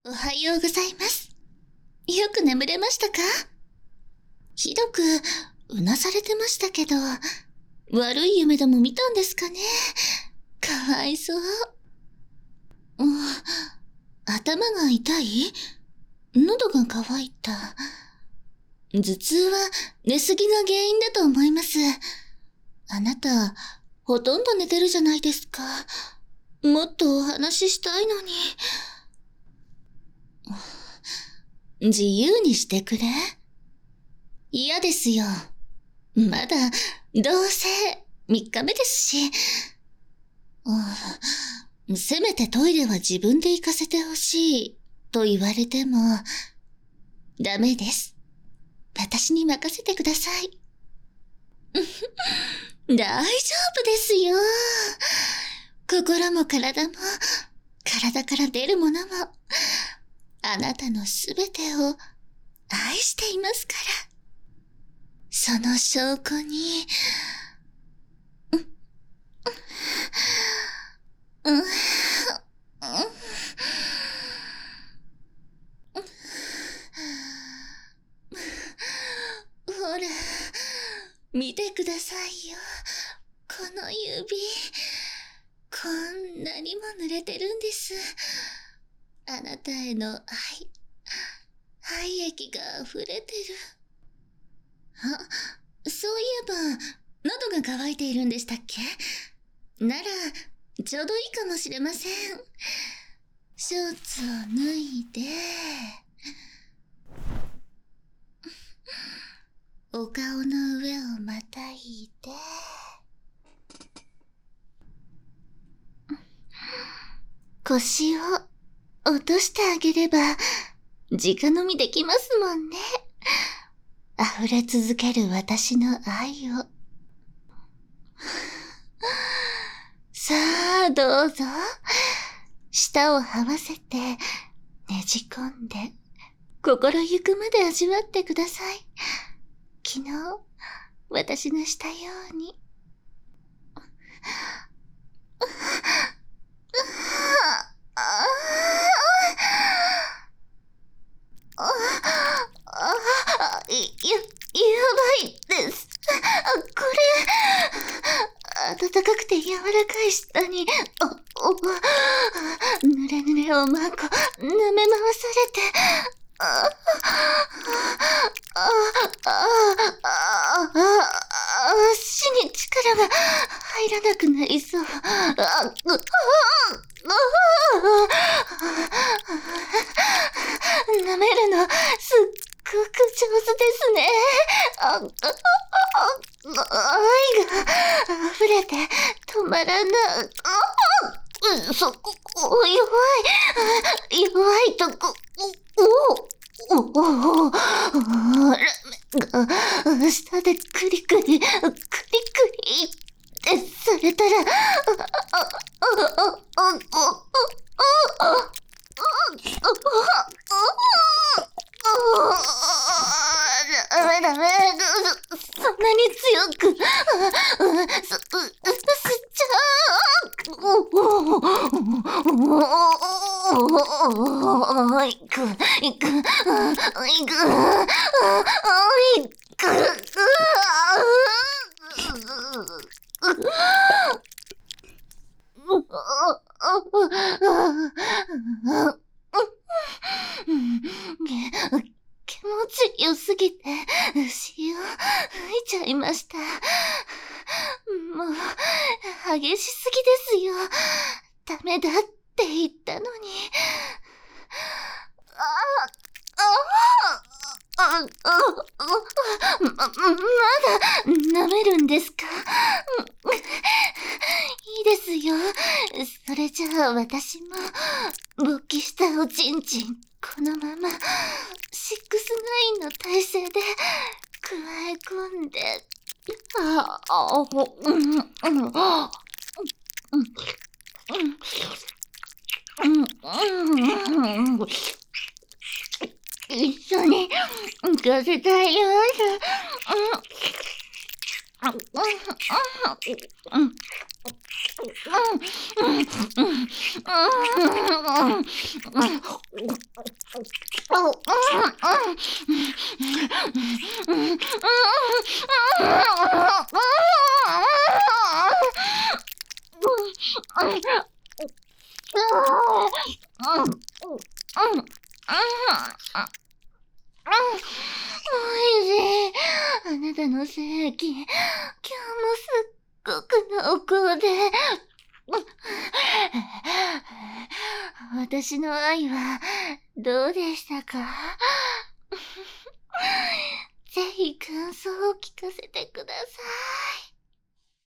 おはようございます。よく眠れましたか？ひどくうなされてましたけど、悪い夢でも見たんですかね。かわいそう。うん、頭が痛い？喉が渇いた。頭痛は寝すぎが原因だと思います。あなた、ほとんど寝てるじゃないですか。もっとお話ししたいのに。自由にしてくれ？嫌ですよ。まだ、どうせ、3日目ですし。せめてトイレは自分で行かせてほしい、と言われても、ダメです。私に任せてください。大丈夫ですよ。心も体も、体から出るものも、あなたのすべてを愛していますから。その証拠に、ほら、見てくださいよ。この指、こんなにも濡れてるんです。あなたへの愛液が溢れてる。そういえば、喉が渇いているんでしたっけ？なら、ちょうどいいかもしれません。ショーツを脱いで、お顔の上をまたいで、腰を落としてあげれば、直飲みできますもんね。溢れ続ける私の愛を。さあ、どうぞ。舌を這わせて、ねじ込んで、心ゆくまで味わってください。昨日、私がしたように。やばいです。これ、暖かくて柔らかい舌に、ぬれぬれおまんこ、舐め回されて、足に力が入らなくなりそう。舐めるの、すっごく上手ですね。愛が溢れて止まらない。弱いとこ、舌でクリクリってされたら、ダメ、そんなに強く、吸っちゃう。いく。気持ちよすぎて、潮吹いちゃいました。もう、激しすぎですよ。ダメだって言ったのに。まだ、舐めるんですか？いいですよ。それじゃあ私も、勃起したおちんちん、このまま、6-9の体勢で、加え込んで、一緒に行かせたいよ。 おいしい。あなたの精液、今日もすっごく濃厚で。私の愛はどうでしたか？ぜひ感想を聞かせてください。